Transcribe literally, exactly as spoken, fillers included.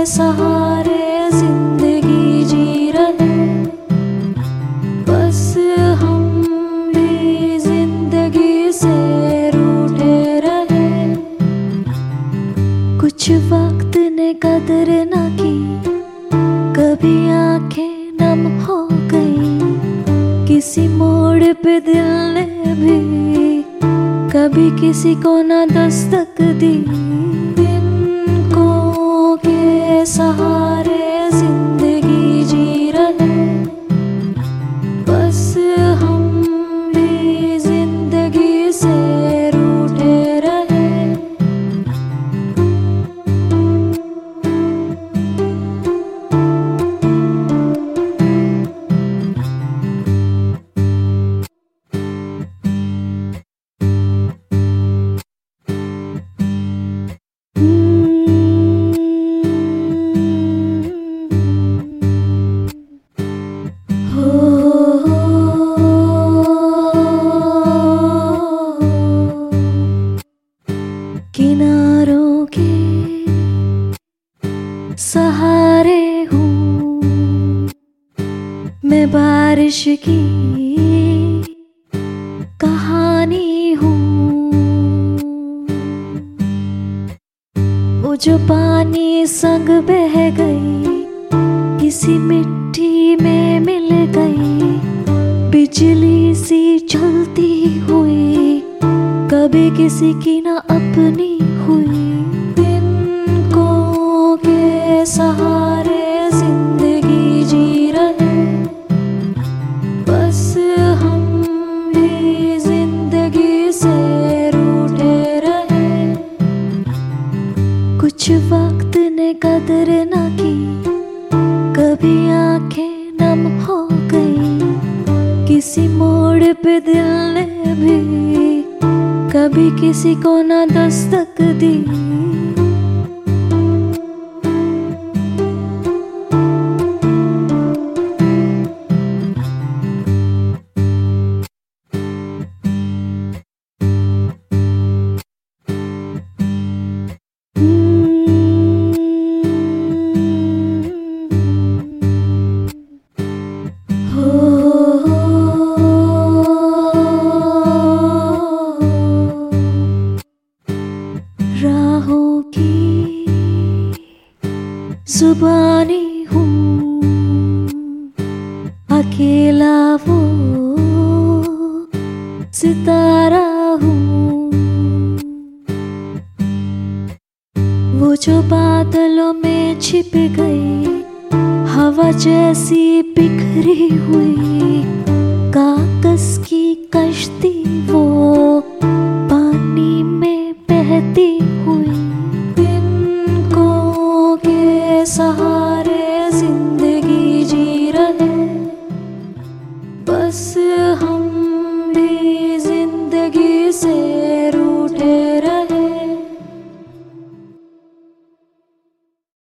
सहारे जिंदगी जी रहे, बस हम भी जिंदगी से रूठे रहे। कुछ वक्त ने कदर न की, कभी आंखें नम हो गई, किसी मोड़ पे दिल ने भी कभी किसी को न दस्तक दी। दिनों के सहारे जिंदगी जी रहे, बस हम भी जिंदगी से रूठे रहे। किनारों के सहारे हूँ मैं, बारिश की कहानी हूँ। वो जो पानी संग बह गई, किसी मिट्टी में मिल गई, बिजली सी चलती हुई, कभी किसी की ना अपनी हुई। दिनों के सहारे जिंदगी जी रहे, बस हम भी जिंदगी से रूठे रहे। कुछ वक्त ने कदर न की, कभी आंखें नम हो गई, किसी मोड़ पे दिल ने भी कभी किसी को न दस्तक दी। राहों की जुबानी हूँ, अकेला वो सितारा हूँ। वो जो बादलों में छिप गई, हवा जैसी बिखरी हुई, कागज की कश्ती